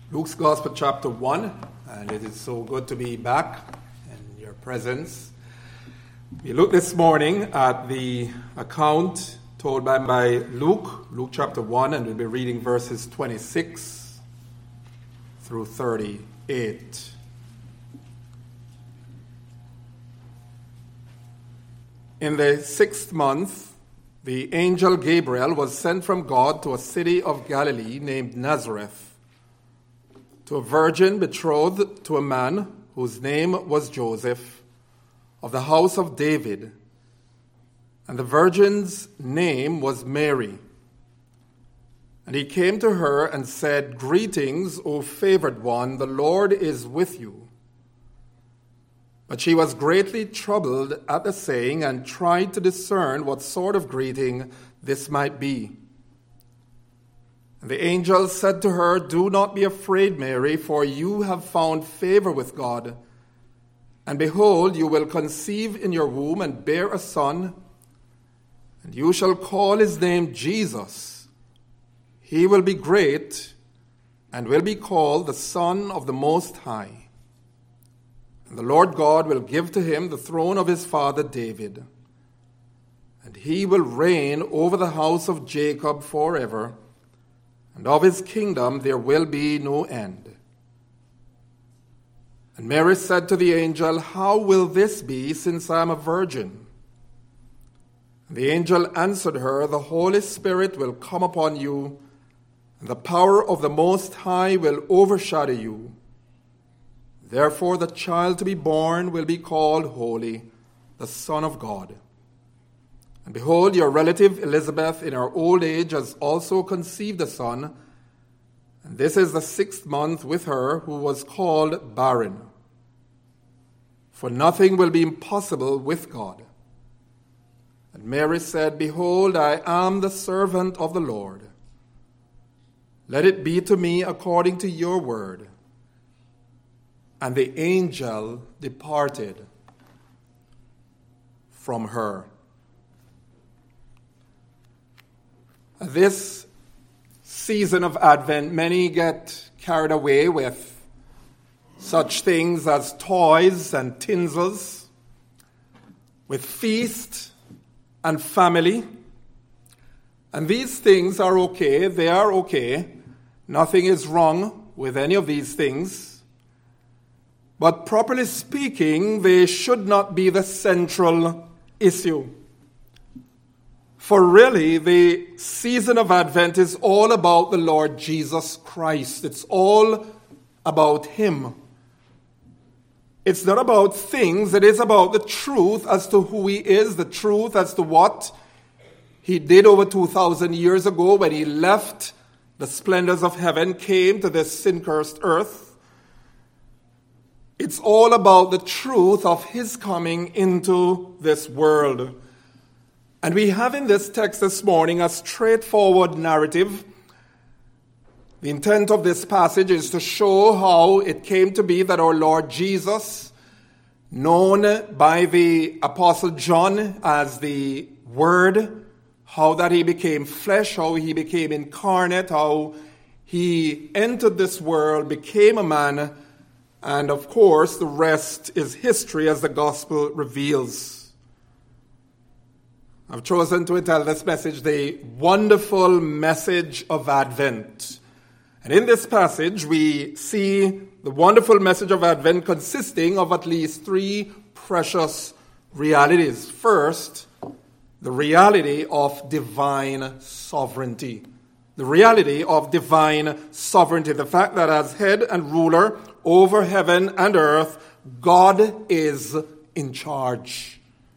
Luke's Gospel, chapter 1, and it is so good to be back in your presence. We look this morning at the account told by Luke chapter 1, and we'll be reading verses 26 through 38. In the 6th month, the angel Gabriel was sent from God to a city of Galilee named Nazareth, to a virgin betrothed to a man whose name was Joseph, of the house of David. And the virgin's name was Mary. And he came to her and said, "Greetings, O favored one, the Lord is with you." But she was greatly troubled at the saying and tried to discern what sort of greeting this might be. And the angel said to her, "Do not be afraid, Mary, for you have found favor with God. And behold, you will conceive in your womb and bear a son, and you shall call his name Jesus. He will be great and will be called the Son of the Most High. And the Lord God will give to him the throne of his father David. And he will reign over the house of Jacob forever, and of his kingdom there will be no end." And Mary said to the angel, "How will this be, since I am a virgin?" And the angel answered her, "The Holy Spirit will come upon you, and the power of the Most High will overshadow you. Therefore the child to be born will be called Holy, the Son of God. And behold, your relative Elizabeth in her old age has also conceived a son, and this is the 6th month with her who was called barren. For nothing will be impossible with God." And Mary said, "Behold, I am the servant of the Lord. Let it be to me according to your word." And the angel departed from her. This season of Advent, many get carried away with such things as toys and tinsels, with feast and family. And these things are okay. They are okay. Nothing is wrong with any of these things. But properly speaking, they should not be the central issue. For really, the season of Advent is all about the Lord Jesus Christ. It's all about him. It's not about things. It is about the truth as to who he is, the truth as to what he did over 2,000 years ago when he left the splendors of heaven, came to this sin-cursed earth. It's all about the truth of his coming into this world. And we have in this text this morning a straightforward narrative. The intent of this passage is to show how it came to be that our Lord Jesus, known by the Apostle John as the Word, how that he became flesh, how he became incarnate, how he entered this world, became a man, and of course the rest is history as the gospel reveals. I've chosen to entitle this message, "The Wonderful Message of Advent." And in this passage, we see the wonderful message of Advent consisting of at least 3 precious realities. First, the reality of divine sovereignty. The reality of divine sovereignty. The fact that as head and ruler over heaven and earth, God is in charge.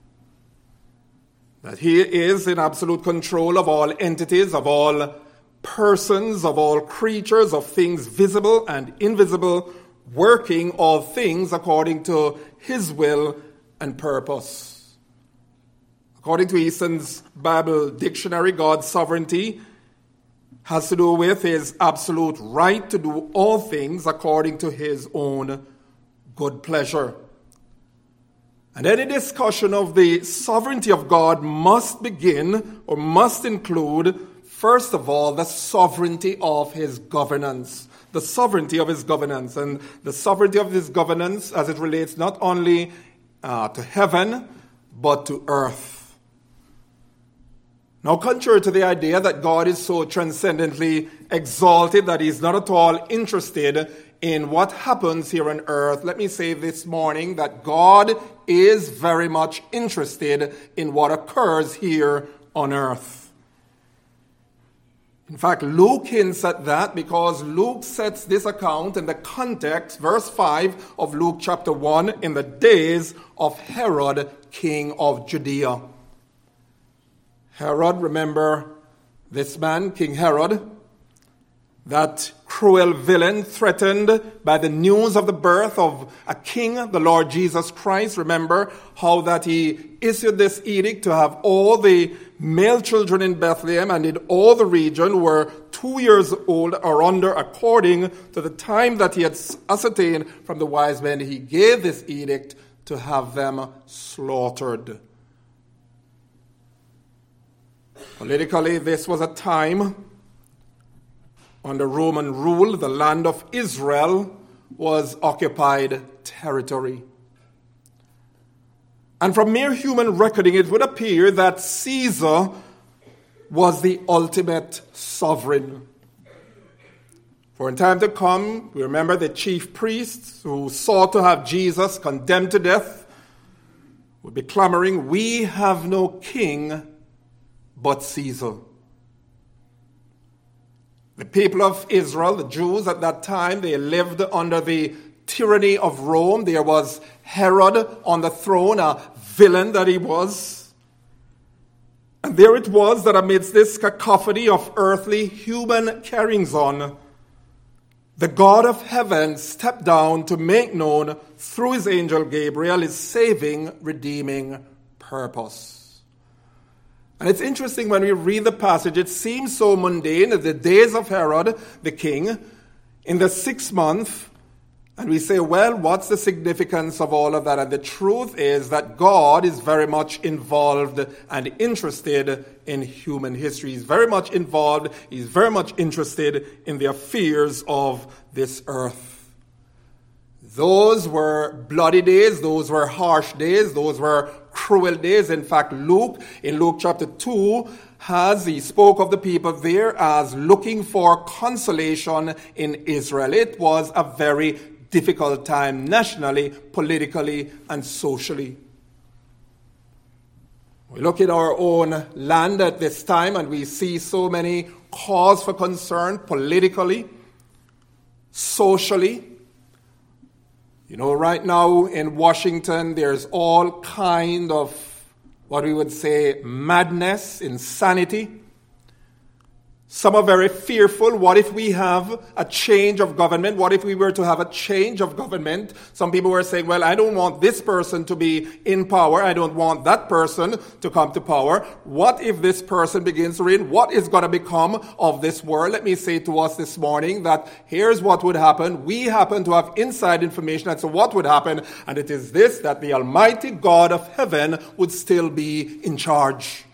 That he is in absolute control of all entities, of all persons, of all creatures, of things visible and invisible, working all things according to his will and purpose. According to Easton's Bible Dictionary, God's sovereignty has to do with his absolute right to do all things according to his own good pleasure. And any discussion of the sovereignty of God must begin or must include, first of all, the sovereignty of his governance, the sovereignty of his governance, and the sovereignty of his governance as it relates not only to heaven, but to earth. Now, contrary to the idea that God is so transcendently exalted that he's not at all interested in what happens here on earth, let me say this morning that God is very much interested in what occurs here on earth. In fact, Luke hints at that because Luke sets this account in the context, verse 5 of Luke chapter 1, in the days of Herod, king of Judea. Herod, remember this man, King Herod, that cruel villain threatened by the news of the birth of a king, the Lord Jesus Christ. Remember how that he issued this edict to have all the male children in Bethlehem and in all the region who were 2 years old or under, according to the time that he had ascertained from the wise men. He gave this edict to have them slaughtered. Politically, this was a time under Roman rule. The land of Israel was occupied territory. And from mere human reckoning, it would appear that Caesar was the ultimate sovereign. For in time to come, we remember the chief priests who sought to have Jesus condemned to death would be clamoring, "We have no king but Caesar." The people of Israel, the Jews at that time, they lived under the tyranny of Rome. There was Herod on the throne, a villain that he was. And there it was that amidst this cacophony of earthly human carryings-on, the God of heaven stepped down to make known through his angel Gabriel his saving, redeeming purpose. And it's interesting when we read the passage, it seems so mundane. In the days of Herod, the king, in the 6th month, and we say, well, what's the significance of all of that? And the truth is that God is very much involved and interested in human history. He's very much involved. He's very much interested in the affairs of this earth. Those were bloody days. Those were harsh days. Those were cruel days. In fact, Luke, in Luke chapter 2, he spoke of the people there as looking for consolation in Israel. It was a very difficult time nationally, politically, and socially. We look at our own land at this time and we see so many cause for concern politically, socially. You know, right now in Washington, there's all kind of what we would say madness, insanity. Some are very fearful. What if we have a change of government? What if we were to have a change of government? Some people were saying, well, I don't want this person to be in power. I don't want that person to come to power. What if this person begins to reign? What is going to become of this world? Let me say to us this morning that here's what would happen. We happen to have inside information as to what would happen. And it is this, that the Almighty God of heaven would still be in charge.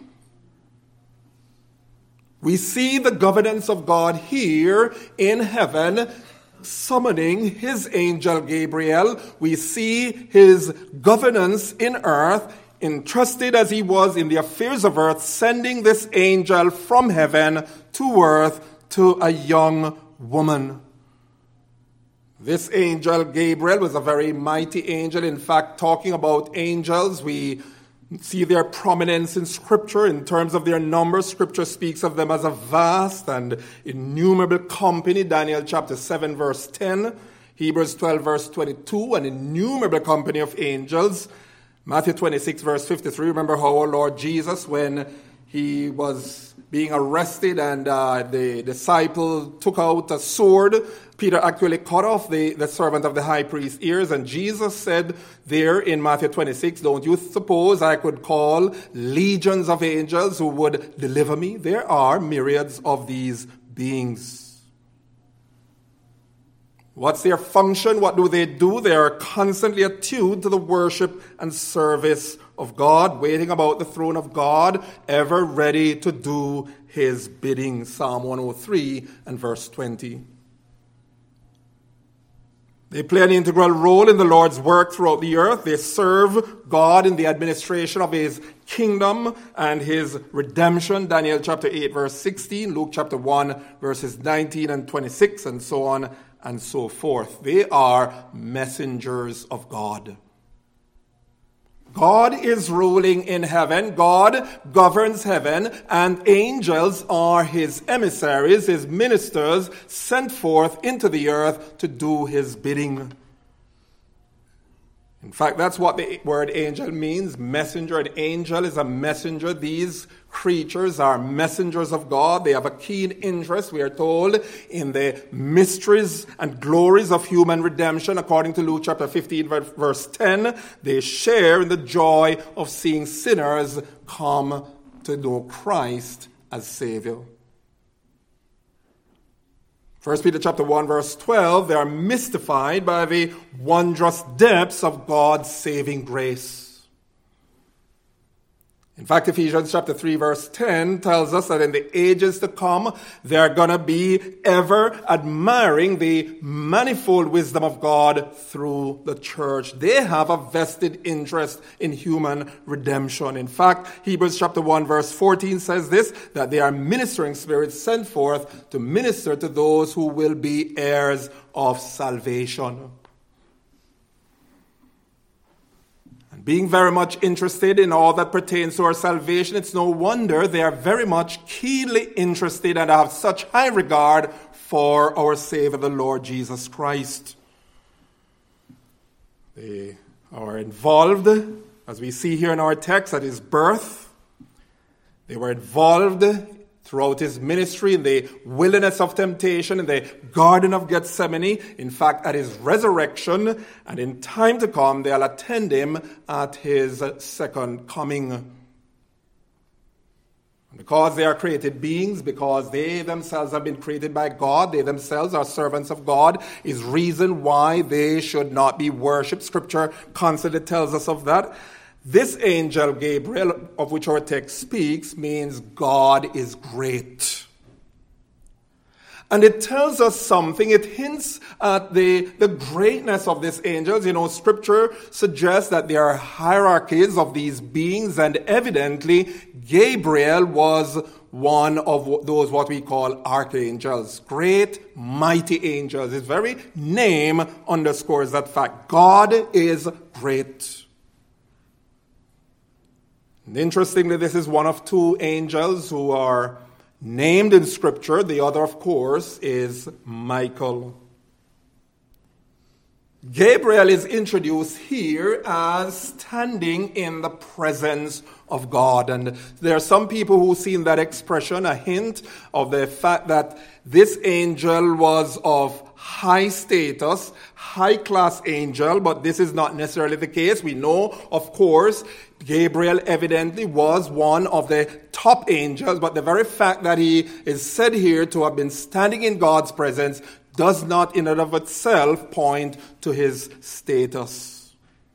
We see the governance of God here in heaven, summoning his angel Gabriel. We see his governance in earth, entrusted as he was in the affairs of earth, sending this angel from heaven to earth to a young woman. This angel Gabriel was a very mighty angel. In fact, talking about angels, we see their prominence in Scripture in terms of their numbers. Scripture speaks of them as a vast and innumerable company. Daniel chapter 7 verse 10. Hebrews 12 verse 22. An innumerable company of angels. Matthew 26 verse 53. Remember how our Lord Jesus, when he was being arrested and the disciple took out a sword, Peter actually cut off the servant of the high priest's ears, and Jesus said there in Matthew 26, don't you suppose I could call legions of angels who would deliver me? There are myriads of these beings. What's their function? What do? They are constantly attuned to the worship and service of God, waiting about the throne of God, ever ready to do his bidding. Psalm 103 and verse 20. They play an integral role in the Lord's work throughout the earth. They serve God in the administration of his kingdom and his redemption. Daniel chapter 8, verse 16, Luke chapter 1, verses 19 and 26, and so on and so forth. They are messengers of God. God is ruling in heaven. God governs heaven, and angels are his emissaries, his ministers, sent forth into the earth to do his bidding. In fact, that's what the word angel means, messenger. An angel is a messenger. These creatures are messengers of God. They have a keen interest, we are told, in the mysteries and glories of human redemption. According to Luke chapter 15, verse 10, they share in the joy of seeing sinners come to know Christ as Savior. 1 Peter chapter 1, verse 12, they are mystified by the wondrous depths of God's saving grace. In fact, Ephesians chapter 3, verse 10 tells us that in the ages to come, they are going to be ever admiring the manifold wisdom of God through the church. They have a vested interest in human redemption. In fact, Hebrews chapter 1, verse 14 says this, that they are ministering spirits sent forth to minister to those who will be heirs of salvation. Being very much interested in all that pertains to our salvation, it's no wonder they are very much keenly interested and have such high regard for our Savior, the Lord Jesus Christ. They are involved, as we see here in our text, at his birth. They were involved throughout his ministry in the wilderness of temptation, in the Garden of Gethsemane, in fact, at his resurrection, and in time to come, they'll attend him at his second coming. Because they are created beings, because they themselves have been created by God, they themselves are servants of God, is reason why they should not be worshipped. Scripture constantly tells us of that. This angel Gabriel, of which our text speaks, means God is great. And it tells us something. It hints at the greatness of these angels. You know, Scripture suggests that there are hierarchies of these beings, and evidently Gabriel was one of those what we call archangels. Great, mighty angels. His very name underscores that fact. God is great. And interestingly, this is one of two angels who are named in Scripture. The other, of course, is Michael. Gabriel is introduced here as standing in the presence of God. And there are some people who see in that expression a hint of the fact that this angel was of high status, high-class angel, but this is not necessarily the case. We know, of course, Gabriel evidently was one of the top angels, but the very fact that he is said here to have been standing in God's presence does not in and of itself point to his status.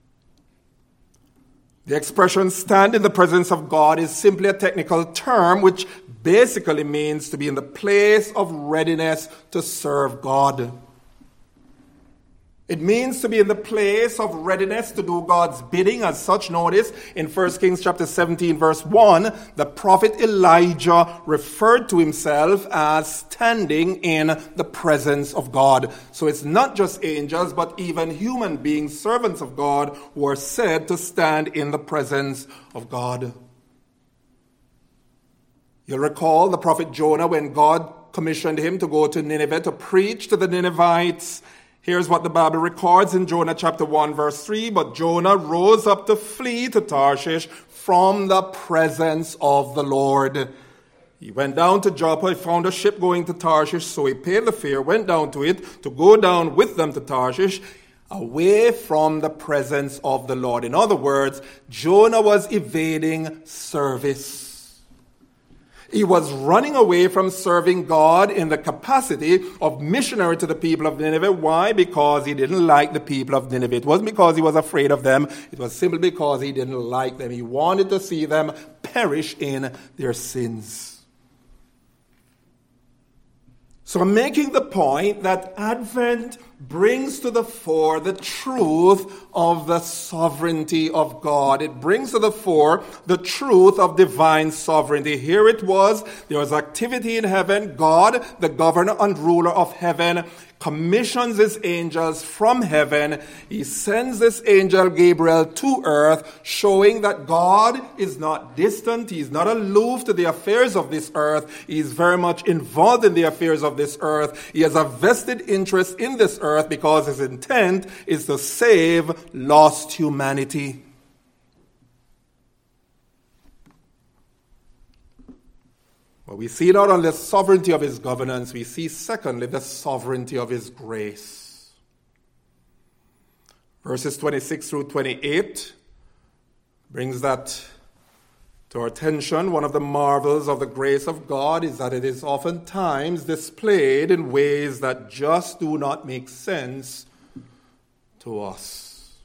The expression stand in the presence of God is simply a technical term which basically means to be in the place of readiness to serve God. It means to be in the place of readiness to do God's bidding. As such, notice in 1 Kings chapter 17, verse 1, the prophet Elijah referred to himself as standing in the presence of God. So it's not just angels, but even human beings, servants of God, who are said to stand in the presence of God. You'll recall the prophet Jonah, when God commissioned him to go to Nineveh to preach to the Ninevites. Here's what the Bible records in Jonah chapter 1, verse 3. But Jonah rose up to flee to Tarshish from the presence of the Lord. He went down to Joppa. He found a ship going to Tarshish, so he paid the fare, went down to it to go down with them to Tarshish, away from the presence of the Lord. In other words, Jonah was evading service. He was running away from serving God in the capacity of missionary to the people of Nineveh. Why? Because he didn't like the people of Nineveh. It wasn't because he was afraid of them. It was simply because he didn't like them. He wanted to see them perish in their sins. So I'm making the point that Advent brings to the fore the truth of the sovereignty of God. It brings to the fore the truth of divine sovereignty. Here it was, there was activity in heaven. God, the governor and ruler of heaven, commissions his angels from heaven. He sends this angel Gabriel to earth, showing that God is not distant. He's not aloof to the affairs of this earth. He's very much involved in the affairs of this earth. He has a vested interest in this earth because his intent is to save lost humanity. Well, we see not only the sovereignty of his governance, we see secondly the sovereignty of his grace. Verses 26 through 28 brings that to our attention. One of the marvels of the grace of God is that it is oftentimes displayed in ways that just do not make sense to us.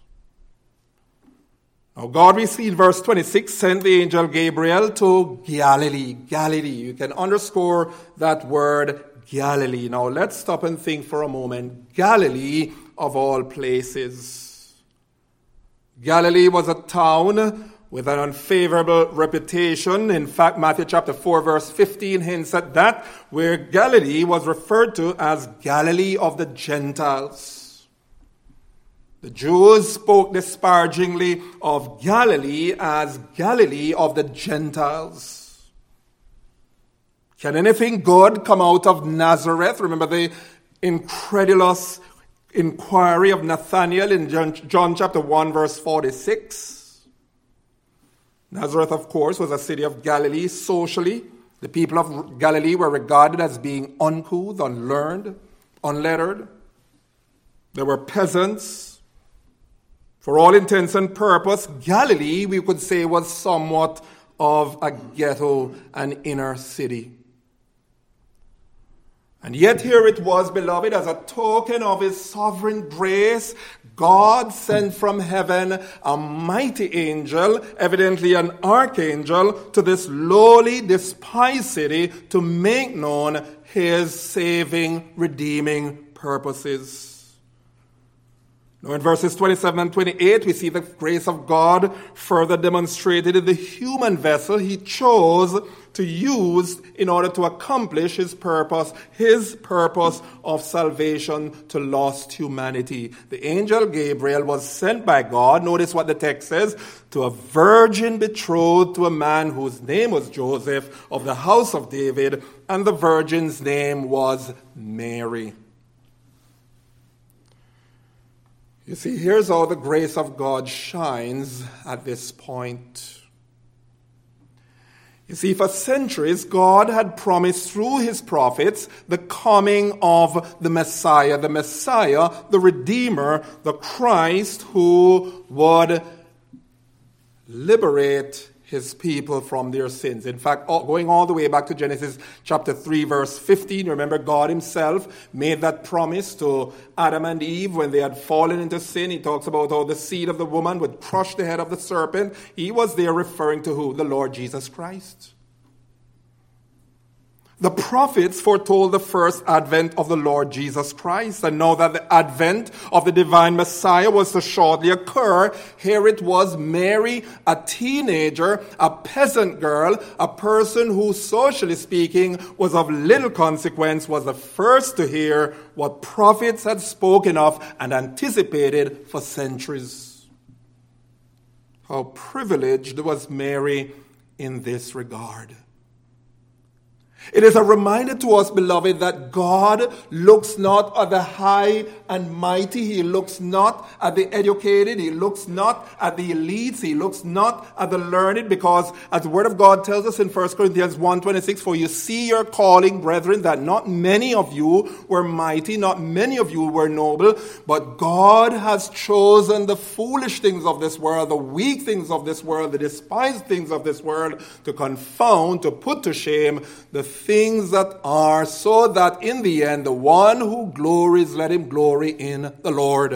Now, God, we see in verse 26, sent the angel Gabriel to Galilee. Galilee. You can underscore that word Galilee. Now, let's stop and think for a moment. Galilee, of all places. Galilee was a town with an unfavorable reputation. In fact, Matthew chapter 4, verse 15 hints at that, where Galilee was referred to as Galilee of the Gentiles. The Jews spoke disparagingly of Galilee as Galilee of the Gentiles. Can anything good come out of Nazareth? Remember the incredulous inquiry of Nathanael in John chapter 1, verse 46. Nazareth, of course, was a city of Galilee. Socially, the people of Galilee were regarded as being uncouth, unlearned, unlettered. They were peasants. For all intents and purpose, Galilee, we could say, was somewhat of a ghetto, an inner city. And yet here it was, beloved, as a token of his sovereign grace, God sent from heaven a mighty angel, evidently an archangel, to this lowly, despised city to make known his saving, redeeming purposes. Now in verses 27 and 28, we see the grace of God further demonstrated in the human vessel he chose to use in order to accomplish his purpose of salvation to lost humanity. The angel Gabriel was sent by God, notice what the text says, to a virgin betrothed to a man whose name was Joseph of the house of David, and the virgin's name was Mary. You see, here's how the grace of God shines at this point. You see, for centuries, God had promised through his prophets the coming of the Messiah, the Redeemer, the Christ who would liberate his people from their sins. In fact, going all the way back to Genesis chapter 3, verse 15, remember God himself made that promise to Adam and Eve when they had fallen into sin. He talks about how the seed of the woman would crush the head of the serpent. He was there referring to who? The Lord Jesus Christ. The prophets foretold the first advent of the Lord Jesus Christ. And now that the advent of the divine Messiah was to shortly occur, here it was Mary, a teenager, a peasant girl, a person who, socially speaking, was of little consequence, was the first to hear what prophets had spoken of and anticipated for centuries. How privileged was Mary in this regard. It is a reminder to us, beloved, that God looks not at the high and mighty. He looks not at the educated. He looks not at the elites. He looks not at the learned, because as the Word of God tells us in 1 Corinthians 1:26, for you see your calling, brethren, that not many of you were mighty, not many of you were noble, but God has chosen the foolish things of this world, the weak things of this world, the despised things of this world, to confound, to put to shame the things that are, so that in the end the one who glories, let him glory in the Lord.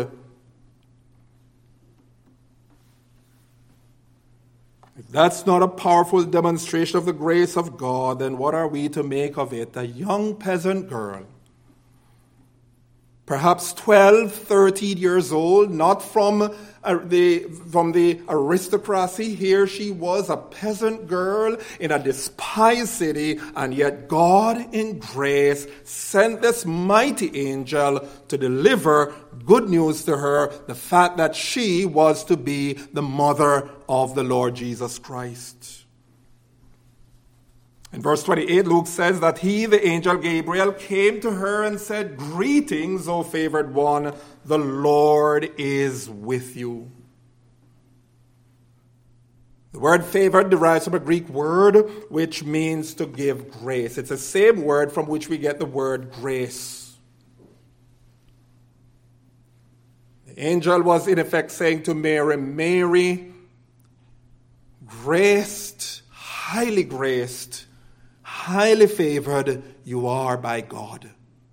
If that's not a powerful demonstration of the grace of God, then what are we to make of it? A young peasant girl, perhaps 12, 13 years old, not from the aristocracy. Here she was, a peasant girl in a despised city, and yet God in grace sent this mighty angel to deliver good news to her, the fact that she was to be the mother of the Lord Jesus Christ. In verse 28, Luke says that he, the angel Gabriel, came to her and said, "Greetings, O favored one, the Lord is with you." The word favored derives from a Greek word which means to give grace. It's the same word from which we get the word grace. The angel was in effect saying to Mary, "Mary, graced, highly favored you are by God."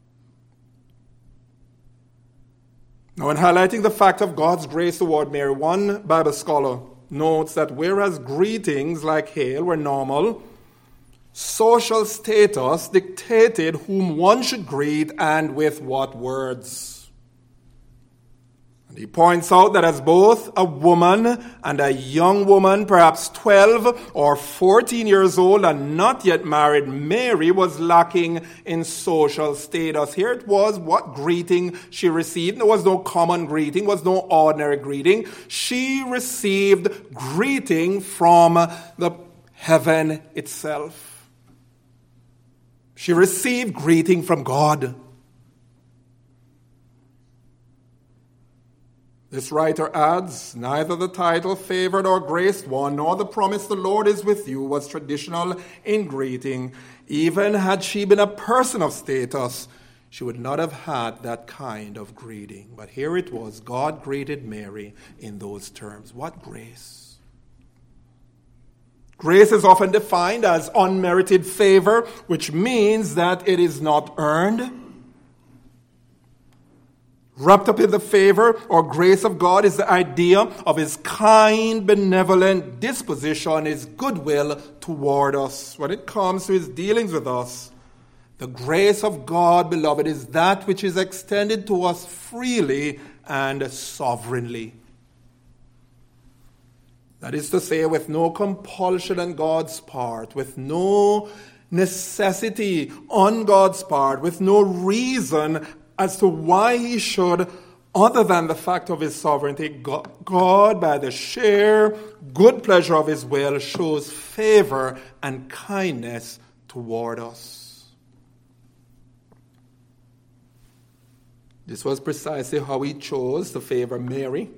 Now, in highlighting the fact of God's grace toward Mary, one Bible scholar notes that whereas greetings like hail were normal, social status dictated whom one should greet and with what words. And he points out that as both a woman and a young woman, perhaps 12 or 14 years old and not yet married, Mary was lacking in social status. Here it was what greeting she received. There was no common greeting, was no ordinary greeting. She received greeting from the heaven itself. She received greeting from God. This writer adds, neither the title favored or graced one, nor the promise the Lord is with you was traditional in greeting. Even had she been a person of status, she would not have had that kind of greeting. But here it was, God greeted Mary in those terms. What grace! Grace is often defined as unmerited favor, which means that it is not earned. Wrapped up in the favor or grace of God is the idea of his kind, benevolent disposition, his goodwill toward us. When it comes to his dealings with us, the grace of God, beloved, is that which is extended to us freely and sovereignly. That is to say, with no compulsion on God's part, with no necessity on God's part, with no reason as to why he should, other than the fact of his sovereignty. God, by the sheer good pleasure of his will, shows favor and kindness toward us. This was precisely how he chose to favor Mary.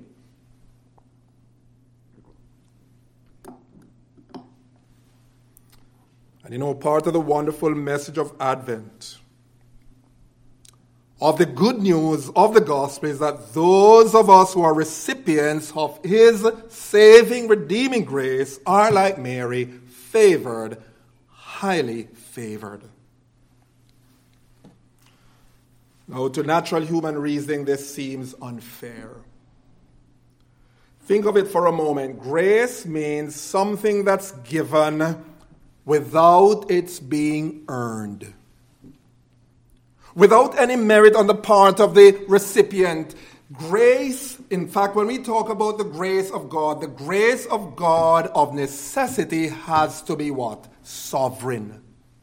And you know, part of the wonderful message of Advent, of the good news of the gospel, is that those of us who are recipients of his saving, redeeming grace are like Mary, favored, highly favored. Now, to natural human reasoning, this seems unfair. Think of it for a moment. Grace means something that's given without its being earned, without any merit on the part of the recipient. Grace, in fact, when we talk about the grace of God of necessity has to be what? Sovereign.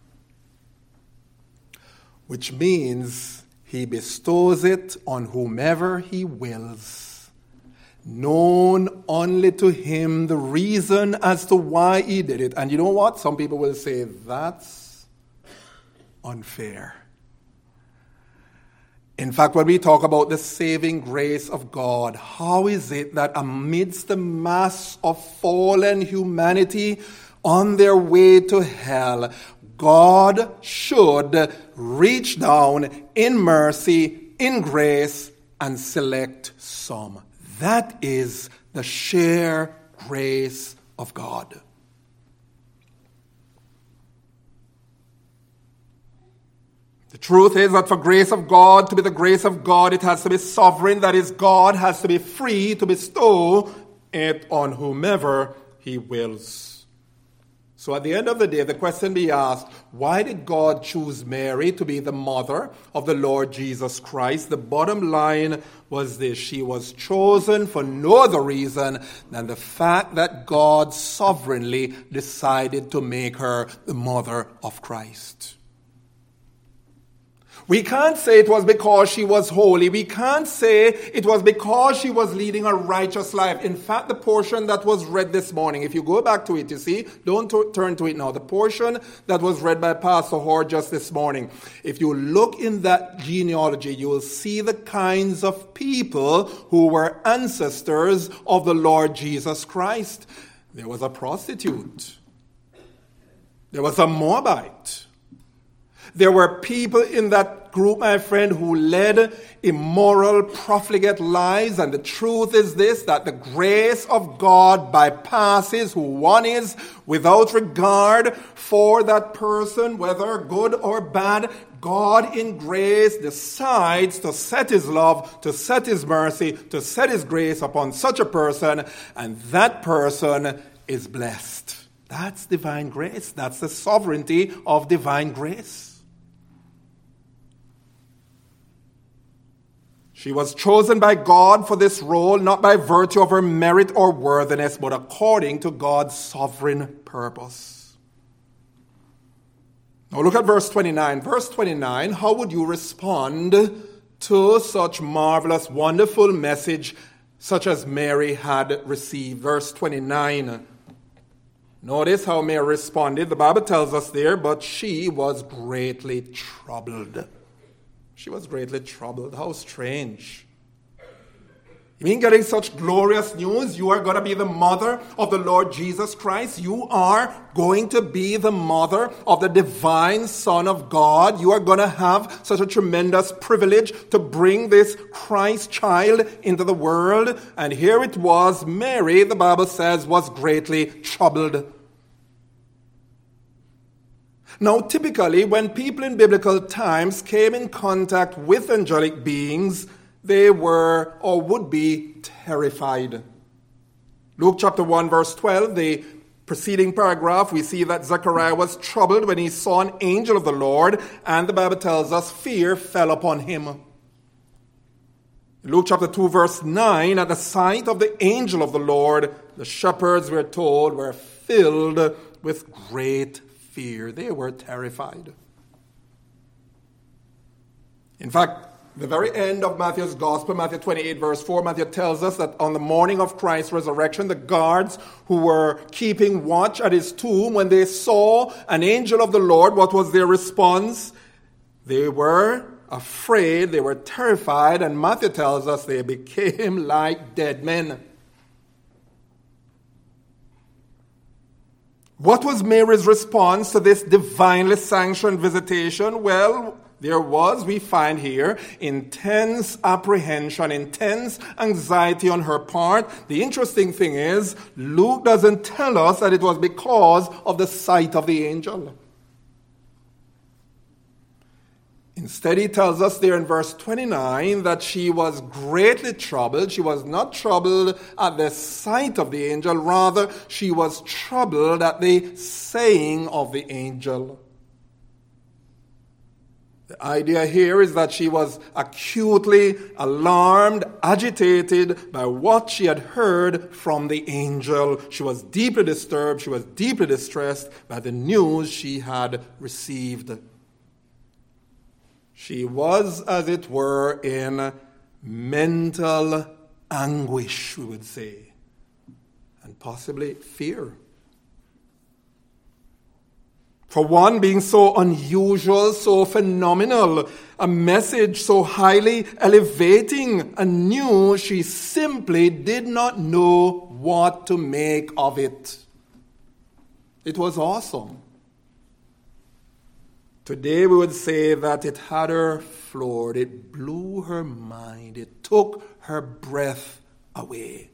Which means he bestows it on whomever he wills, known only to him the reason as to why he did it. And you know what? Some people will say, that's unfair. In fact, when we talk about the saving grace of God, how is it that amidst the mass of fallen humanity on their way to hell, God should reach down in mercy, in grace, and select some? That is the sheer grace of God. The truth is that for grace of God to be the grace of God, it has to be sovereign. That is, God has to be free to bestow it on whomever he wills. So at the end of the day, the question be asked, why did God choose Mary to be the mother of the Lord Jesus Christ? The bottom line was this: she was chosen for no other reason than the fact that God sovereignly decided to make her the mother of Christ. We can't say it was because she was holy. We can't say it was because she was leading a righteous life. In fact, the portion that was read this morning, if you go back to it, you see, don't turn to it now. The portion that was read by Pastor Hoare just this morning, if you look in that genealogy, you will see the kinds of people who were ancestors of the Lord Jesus Christ. There was a prostitute. There was a Moabite. There were people in that group, my friend, who led immoral, profligate lives. And the truth is this, that the grace of God bypasses who one is without regard for that person, whether good or bad. God in grace decides to set his love, to set his mercy, to set his grace upon such a person, and that person is blessed. That's divine grace. That's the sovereignty of divine grace. She was chosen by God for this role, not by virtue of her merit or worthiness, but according to God's sovereign purpose. Now look at verse 29. Verse 29, how would you respond to such marvelous, wonderful message such as Mary had received? Verse 29. Notice how Mary responded. The Bible tells us there, but she was greatly troubled. She was greatly troubled. How strange. You mean getting such glorious news? You are going to be the mother of the Lord Jesus Christ. You are going to be the mother of the divine Son of God. You are going to have such a tremendous privilege to bring this Christ child into the world. And here it was, Mary, the Bible says, was greatly troubled. Now, typically, when people in biblical times came in contact with angelic beings, they were or would be terrified. Luke chapter 1, verse 12, the preceding paragraph, we see that Zechariah was troubled when he saw an angel of the Lord, and the Bible tells us fear fell upon him. Luke chapter 2, verse 9, at the sight of the angel of the Lord, the shepherds, we're told, were filled with great fear. They were terrified. In fact, the very end of Matthew's Gospel, Matthew 28, verse 4, Matthew tells us that on the morning of Christ's resurrection, the guards who were keeping watch at his tomb, when they saw an angel of the Lord, what was their response? They were afraid, they were terrified, and Matthew tells us they became like dead men. What was Mary's response to this divinely sanctioned visitation? Well, there was, we find here, intense apprehension, intense anxiety on her part. The interesting thing is, Luke doesn't tell us that it was because of the sight of the angel. Instead, he tells us there in verse 29 that she was greatly troubled. She was not troubled at the sight of the angel. Rather, she was troubled at the saying of the angel. The idea here is that she was acutely alarmed, agitated by what she had heard from the angel. She was deeply disturbed. She was deeply distressed by the news she had received. She was, as it were, in mental anguish, we would say, and possibly fear. For one, being so unusual, so phenomenal, a message so highly elevating and new, she simply did not know what to make of it. It was awesome. Today we would say that it had her floored, it blew her mind, it took her breath away.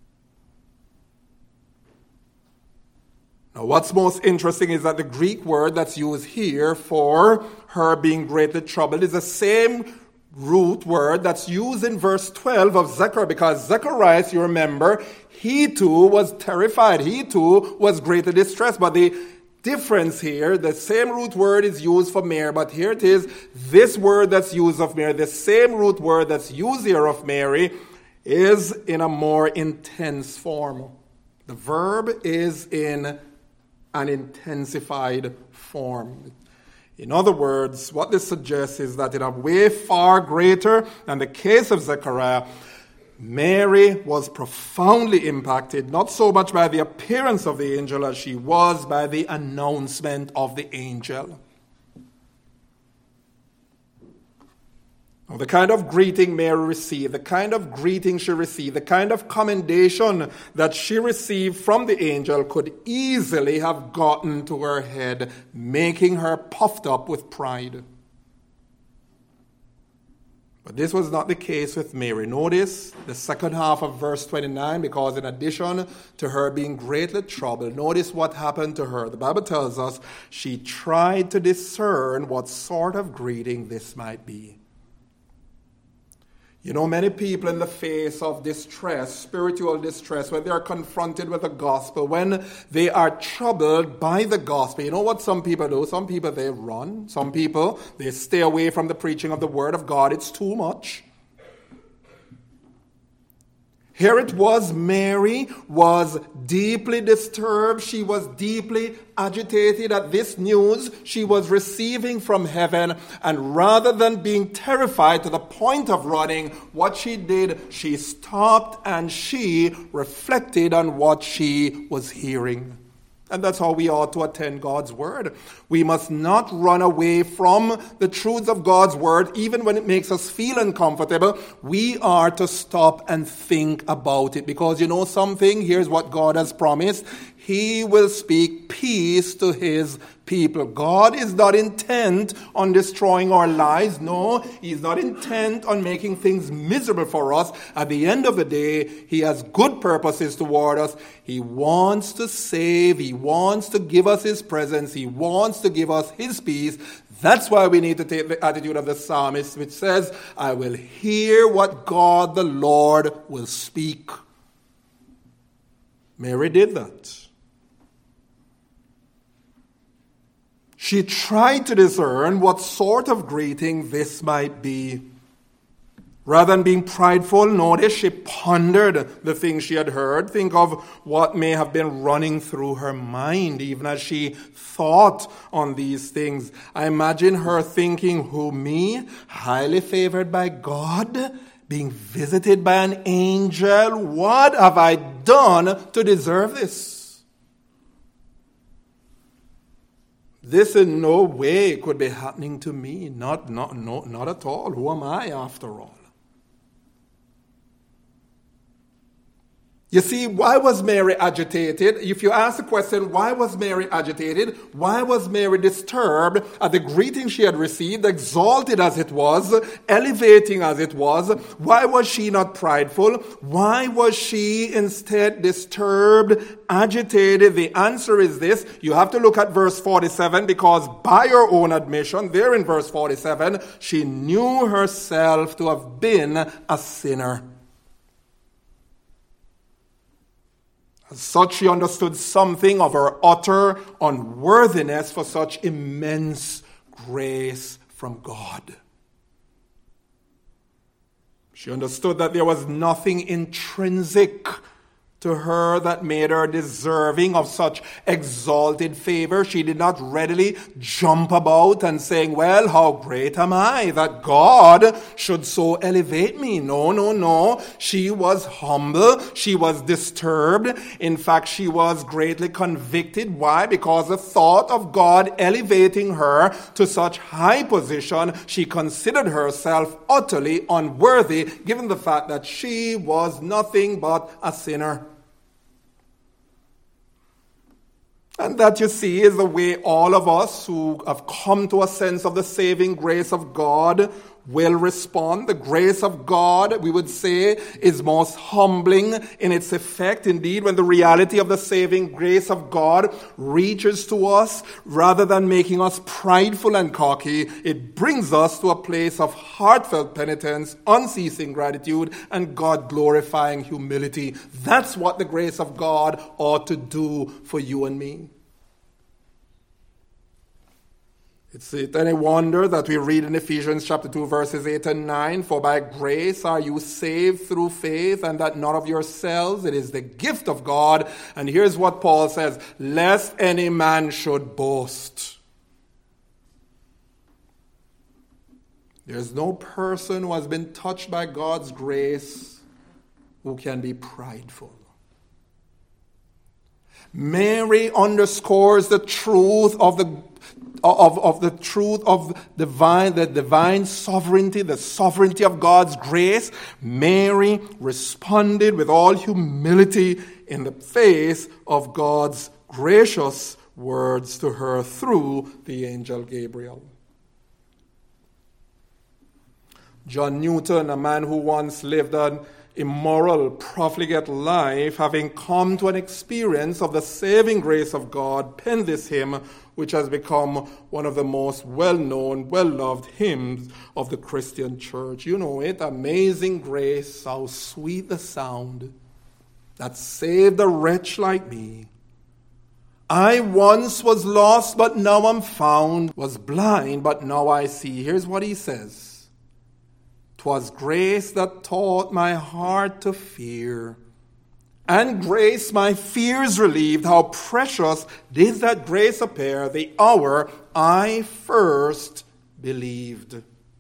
Now what's most interesting is that the Greek word that's used here for her being greatly troubled is the same root word that's used in verse 12 of Zechariah, because Zacharias, you remember, he too was terrified. He too was greatly distressed. But the difference here, the same root word is used for Mary, but here it is, this word that's used of Mary, the same root word that's used here of Mary, is in a more intense form. The verb is in an intensified form. In other words, what this suggests is that in a way far greater than the case of Zechariah, Mary was profoundly impacted, not so much by the appearance of the angel as she was by the announcement of the angel. Now, the kind of greeting Mary received, the kind of greeting she received, the kind of commendation that she received from the angel could easily have gotten to her head, making her puffed up with pride. But this was not the case with Mary. Notice the second half of verse 29, because in addition to her being greatly troubled, notice what happened to her. The Bible tells us she tried to discern what sort of greeting this might be. You know, many people in the face of distress, spiritual distress, when they are confronted with the gospel, when they are troubled by the gospel, you know what some people do? Some people, they run. Some people, they stay away from the preaching of the word of God. It's too much. Here it was, Mary was deeply disturbed. She was deeply agitated at this news she was receiving from heaven. And rather than being terrified to the point of running, what she did, she stopped and she reflected on what she was hearing. And that's how we ought to attend God's word. We must not run away from the truths of God's word, even when it makes us feel uncomfortable. We are to stop and think about it. Because you know something? Here's what God has promised. He will speak peace to his people. God is not intent on destroying our lives. No, he's not intent on making things miserable for us. At the end of the day, he has good purposes toward us. He wants to save. He wants to give us his presence. He wants to give us his peace. That's why we need to take the attitude of the psalmist, which says, I will hear what God the Lord will speak. Mary did that. She tried to discern what sort of greeting this might be. Rather than being prideful, notice she pondered the things she had heard. Think of what may have been running through her mind, even as she thought on these things. I imagine her thinking, who, me, highly favored by God, being visited by an angel? What have I done to deserve this? This in no way could be happening to me. Not at all. Who am I after all? You see, why was Mary agitated? If you ask the question, why was Mary agitated? Why was Mary disturbed at the greeting she had received, exalted as it was, elevating as it was? Why was she not prideful? Why was she instead disturbed, agitated? The answer is this. You have to look at verse 47, because by her own admission, there in verse 47, she knew herself to have been a sinner. As such, she understood something of her utter unworthiness for such immense grace from God. She understood that there was nothing intrinsic to her that made her deserving of such exalted favor. She did not readily jump about and saying, well, how great am I that God should so elevate me. No. She was humble. She was disturbed. In fact, she was greatly convicted. Why? Because the thought of God elevating her to such high position, she considered herself utterly unworthy, given the fact that she was nothing but a sinner. And that, you see, is the way all of us who have come to a sense of the saving grace of God, will respond. The grace of God, we would say, is most humbling in its effect. Indeed, when the reality of the saving grace of God reaches to us, rather than making us prideful and cocky, it brings us to a place of heartfelt penitence, unceasing gratitude, and God-glorifying humility. That's what the grace of God ought to do for you and me. It's any wonder that we read in Ephesians chapter 2, verses 8 and 9, "For by grace are you saved through faith, and that not of yourselves, it is the gift of God." And here's what Paul says, "Lest any man should boast." There's no person who has been touched by God's grace who can be prideful. Mary underscores the truth of the divine sovereignty, the sovereignty of God's grace. Mary responded with all humility in the face of God's gracious words to her through the angel Gabriel. John Newton, a man who once lived an immoral, profligate life, having come to an experience of the saving grace of God, penned this hymn, which has become one of the most well-known, well-loved hymns of the Christian church. You know it, "Amazing grace, how sweet the sound that saved a wretch like me. I once was lost, but now I'm found, was blind, but now I see." Here's what he says. "'Twas grace that taught my heart to fear, and grace my fears relieved. How precious did that grace appear the hour I first believed."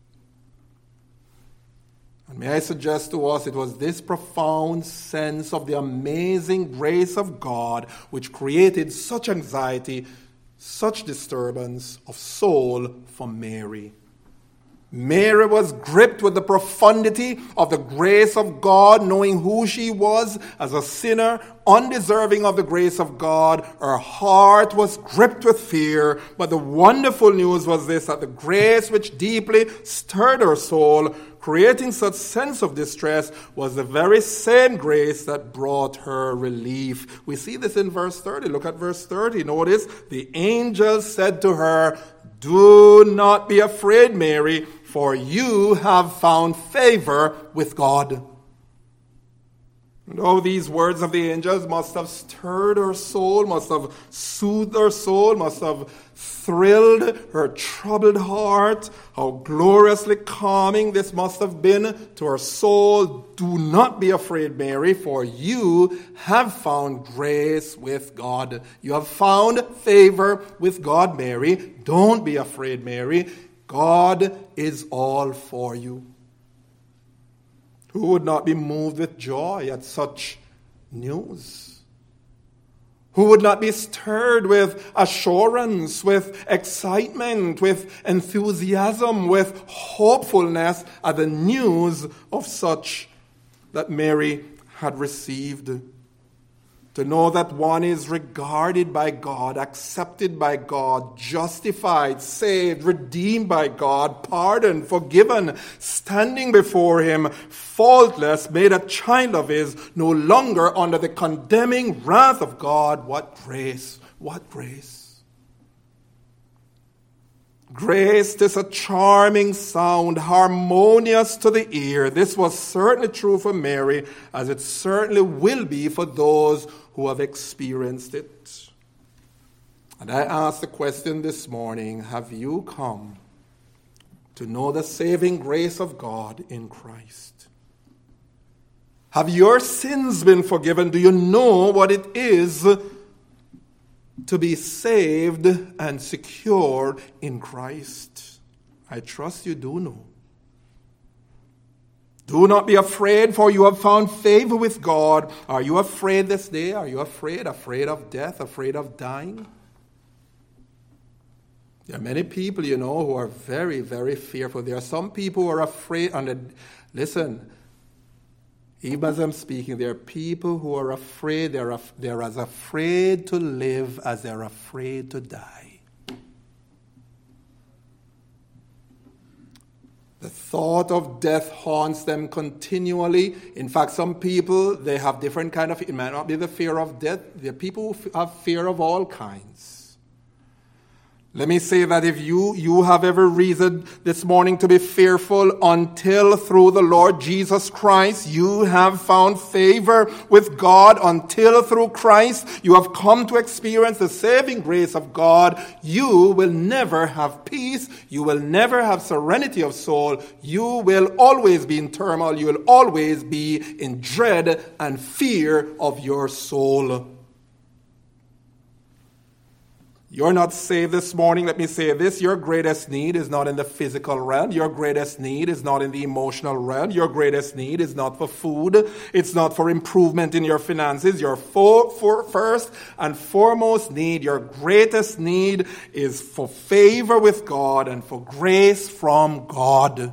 And may I suggest to us, it was this profound sense of the amazing grace of God which created such anxiety, such disturbance of soul for Mary. Mary was gripped with the profundity of the grace of God, knowing who she was as a sinner, undeserving of the grace of God. Her heart was gripped with fear, but the wonderful news was this, that the grace which deeply stirred her soul, creating such sense of distress, was the very same grace that brought her relief. We see this in verse 30. Look at verse 30. Notice, "The angel said to her, 'Do not be afraid, Mary, for you have found favor with God.'" And oh, these words of the angels must have stirred her soul, must have soothed her soul, must have thrilled her troubled heart. How gloriously calming this must have been to her soul. "Do not be afraid, Mary, for you have found grace with God." You have found favor with God, Mary. Don't be afraid, Mary. God is all for you. Who would not be moved with joy at such news? Who would not be stirred with assurance, with excitement, with enthusiasm, with hopefulness at the news of such that Mary had received? To know that one is regarded by God, accepted by God, justified, saved, redeemed by God, pardoned, forgiven, standing before Him, faultless, made a child of His, no longer under the condemning wrath of God. What grace! What grace! Grace is a charming sound, harmonious to the ear. This was certainly true for Mary, as it certainly will be for those who have experienced it. And I ask the question this morning, have you come to know the saving grace of God in Christ? Have your sins been forgiven? Do you know what it is to be saved and secure in Christ? I trust you do know. Do not be afraid, for you have found favor with God. Are you afraid this day? Are you afraid? Afraid of death? Afraid of dying? There are many people, who are very, very fearful. There are some people who are afraid. Listen, even as I'm speaking, there are people who are afraid. They're as afraid to live as they're afraid to die. The thought of death haunts them continually. In fact, some people, they have different kind of, it might not be the fear of death. There are people who have fear of all kinds. Let me say that if you have every reason this morning to be fearful until through the Lord Jesus Christ you have found favor with God, until through Christ you have come to experience the saving grace of God, you will never have peace. You will never have serenity of soul. You will always be in turmoil. You will always be in dread and fear of your soul. You're not saved this morning. Let me say this. Your greatest need is not in the physical realm. Your greatest need is not in the emotional realm. Your greatest need is not for food. It's not for improvement in your finances. Your first and foremost need, your greatest need is for favor with God and for grace from God.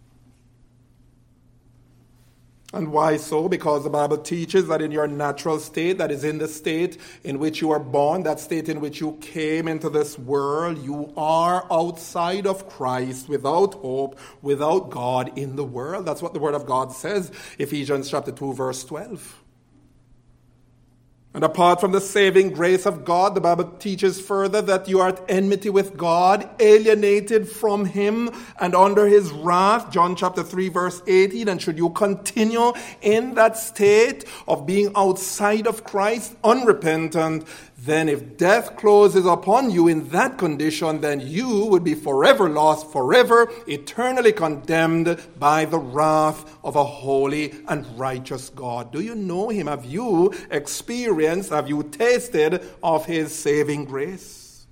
And why so? Because the Bible teaches that in your natural state, that is in the state in which you are born, that state in which you came into this world, you are outside of Christ, without hope, without God in the world. That's what the Word of God says, Ephesians chapter 2, verse 12. And apart from the saving grace of God, the Bible teaches further that you are at enmity with God, alienated from Him and under His wrath. John chapter 3 verse 18. And should you continue in that state of being outside of Christ, unrepentant, then if death closes upon you in that condition, then you would be forever lost, forever, eternally condemned by the wrath of a holy and righteous God. Do you know Him? Have you experienced, have you tasted of His saving grace?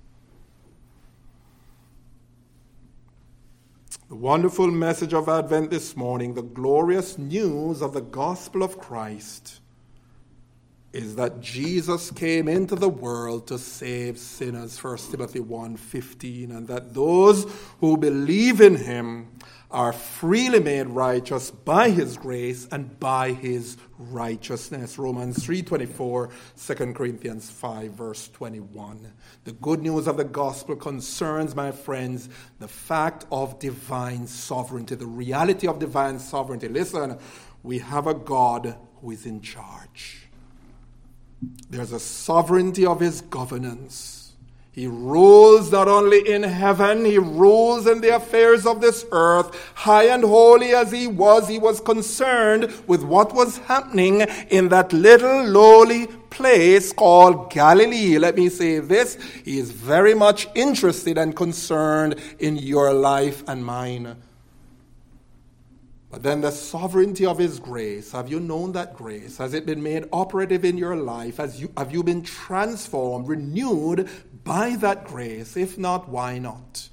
The wonderful message of Advent this morning, the glorious news of the gospel of Christ, is that Jesus came into the world to save sinners, 1 Timothy 1:15, and that those who believe in Him are freely made righteous by His grace and by His righteousness. Romans 3:24, 2 Corinthians 5 verse 21. The good news of the gospel concerns, my friends, the fact of divine sovereignty, the reality of divine sovereignty. Listen, we have a God who is in charge. There's a sovereignty of His governance. He rules not only in heaven, He rules in the affairs of this earth. High and holy as He was concerned with what was happening in that little lowly place called Galilee. Let me say this, He is very much interested and concerned in your life and mine. But then the sovereignty of His grace, have you known that grace? Has it been made operative in your life? Have you been transformed, renewed by that grace? If not, why not?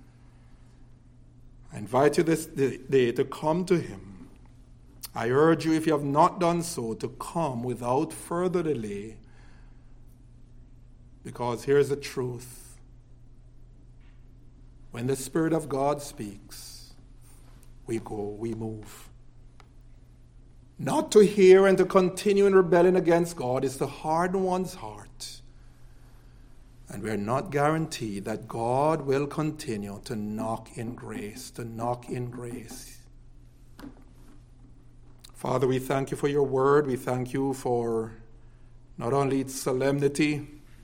I invite you this day to come to Him. I urge you, if you have not done so, to come without further delay. Because here's the truth. When the Spirit of God speaks, we go, we move. Not to hear and to continue in rebellion against God is to harden one's heart. And we are not guaranteed that God will continue to knock in grace, Father, we thank You for Your word. We thank You for not only its solemnity,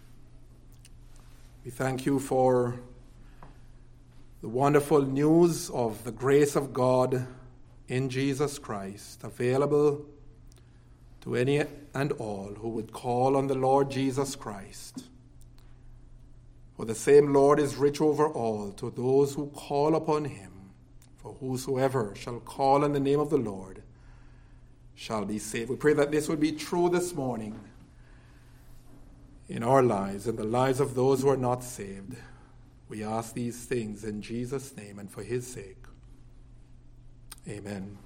we thank You for the wonderful news of the grace of God in Jesus Christ, available to any and all who would call on the Lord Jesus Christ. For the same Lord is rich over all to those who call upon Him. For whosoever shall call on the name of the Lord shall be saved. We pray that this would be true this morning in our lives, in the lives of those who are not saved. We ask these things in Jesus' name and for His sake. Amen.